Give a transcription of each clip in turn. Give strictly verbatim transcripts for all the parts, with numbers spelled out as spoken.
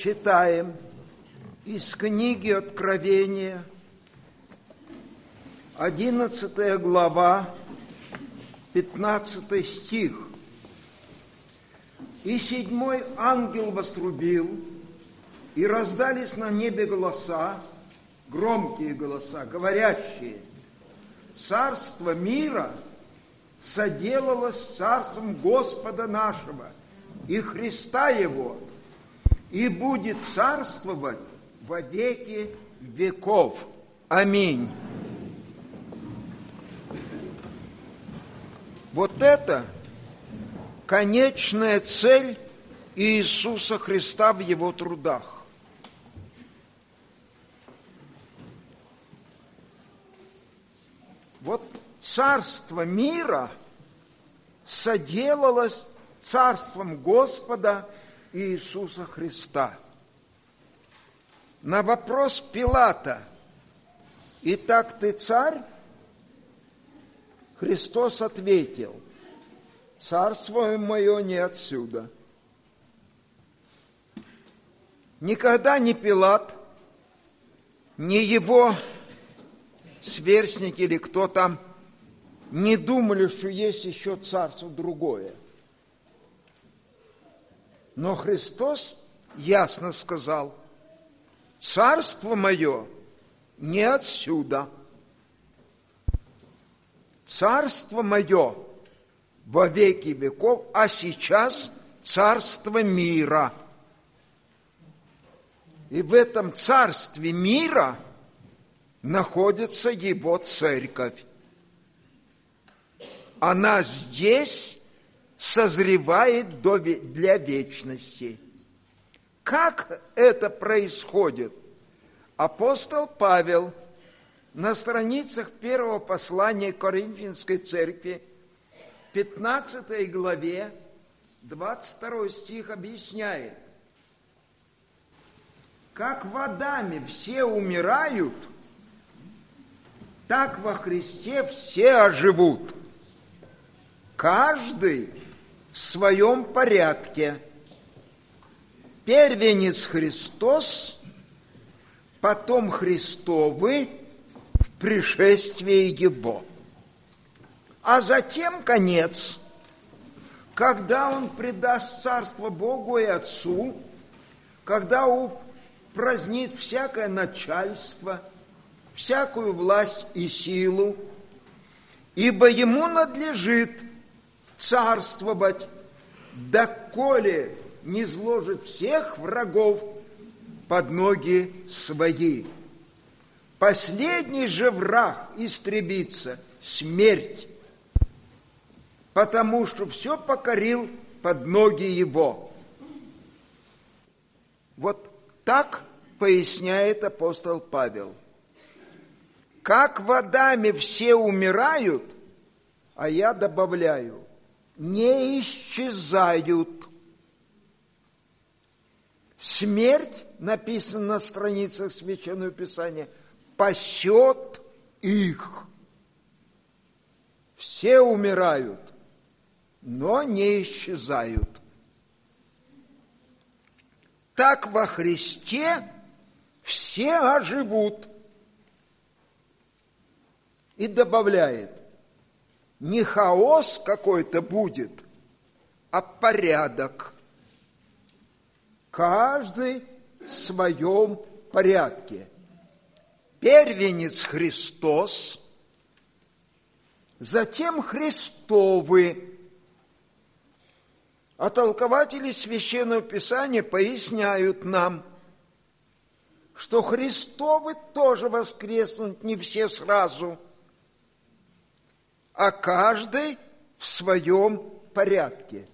Читаем из книги Откровения, одиннадцатая глава, пятнадцатый стих. «И седьмой ангел вострубил, и раздались на небе голоса, громкие голоса, говорящие: царство мира соделалось с царством Господа нашего и Христа Его, и будет царствовать во веки веков. Аминь». Вот это конечная цель Иисуса Христа в Его трудах. Вот царство мира соделалось царством Господа Иисуса Христа. На вопрос Пилата: «Итак, ты царь?» Христос ответил: «Царство мое не отсюда». Никогда ни Пилат, ни его сверстники или кто там не думали, что есть еще царство другое. Но Христос ясно сказал: «Царство мое не отсюда. Царство мое во веки веков, а сейчас царство мира». И в этом царстве мира находится Его церковь. Она здесь созревает для вечности. Как это происходит? Апостол Павел на страницах первого послания Коринфянской церкви, пятнадцатой главе, двадцать второй стих объясняет: как в Адаме все умирают, так во Христе все оживут, каждый в своем порядке. Первенец Христос, потом Христовы в пришествии Его. А затем конец, когда Он предаст царство Богу и Отцу, когда упразднит всякое начальство, всякую власть и силу, ибо Ему надлежит царствовать, доколе не сложит всех врагов под ноги свои. Последний же враг истребится — смерть, потому что все покорил под ноги Его. Вот так поясняет апостол Павел. Как в Адаме все умирают, а я добавляю, не исчезают. Смерть, написано на страницах Священного Писания, пасет их. Все умирают, но не исчезают. Так во Христе все оживут. И добавляет: не хаос какой-то будет, а порядок. Каждый в своем порядке. Первенец Христос, затем Христовы. А толкователи Священного Писания поясняют нам, что Христовы тоже воскреснут не все сразу, а каждый в своем порядке.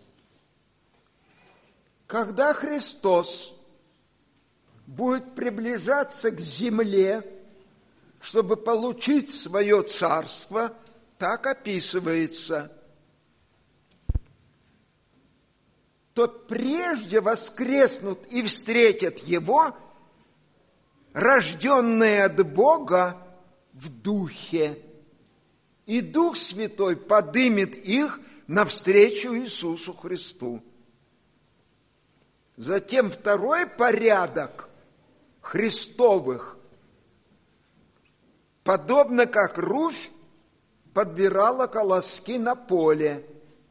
Когда Христос будет приближаться к земле, чтобы получить свое царство, так описывается, то прежде воскреснут и встретят Его, рожденные от Бога в Духе, и Дух Святой подымет их навстречу Иисусу Христу. Затем второй порядок Христовых, подобно как Руфь подбирала колоски на поле,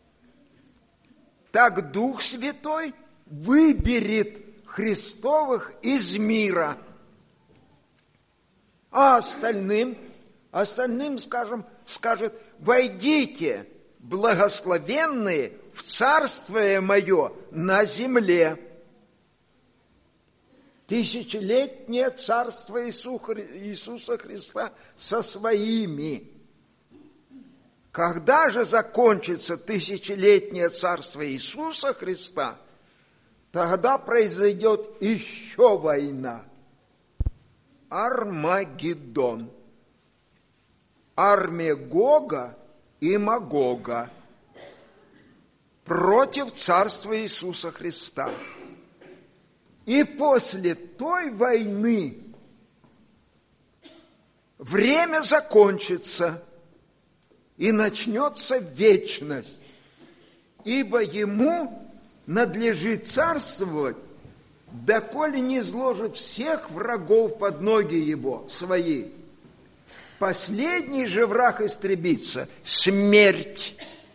так Дух Святой выберет Христовых из мира. А остальным, остальным, скажем, скажет: войдите, благословенные, в царствие мое на земле. Тысячелетнее царство Иисуса Христа со своими. Когда же закончится тысячелетнее царство Иисуса Христа, тогда произойдет еще война. Армагеддон. Армия Гога и Магога против царства Иисуса Христа. И после той войны время закончится, и начнется вечность, ибо ему надлежит царствовать, доколе не изложит всех врагов под ноги его свои. Последний же враг истребится – смерть.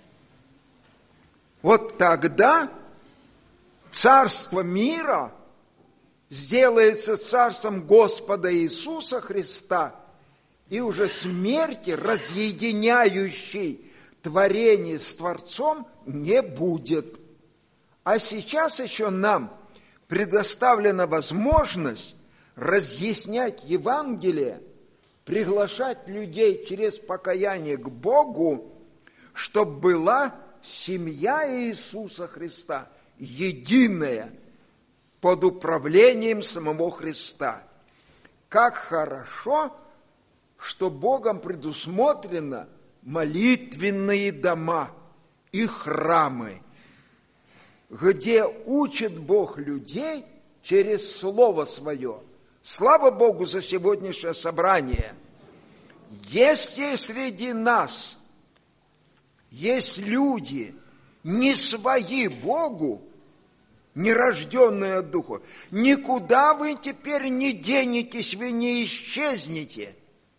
Вот тогда царство мира сделается царством Господа Иисуса Христа, и уже смерти, разъединяющей творение с Творцом, не будет. А сейчас еще нам предоставлена возможность разъяснять Евангелие, приглашать людей через покаяние к Богу, чтобы была семья Иисуса Христа, единая, под управлением самого Христа. Как хорошо, что Богом предусмотрено молитвенные дома и храмы, где учит Бог людей через Слово Свое. Слава Богу за сегодняшнее собрание. Если среди нас есть люди, не свои Богу, нерожденные от Духа, никуда вы теперь не денетесь, вы не исчезнете.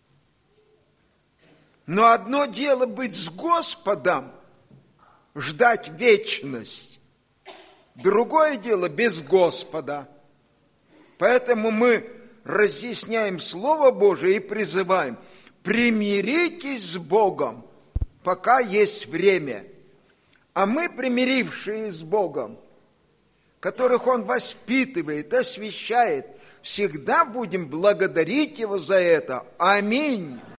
Но одно дело быть с Господом, ждать вечность. Другое дело без Господа. Поэтому мы разъясняем Слово Божие и призываем: примиритесь с Богом, пока есть время. А мы, примирившие с Богом, которых Он воспитывает, освящает, всегда будем благодарить Его за это. Аминь.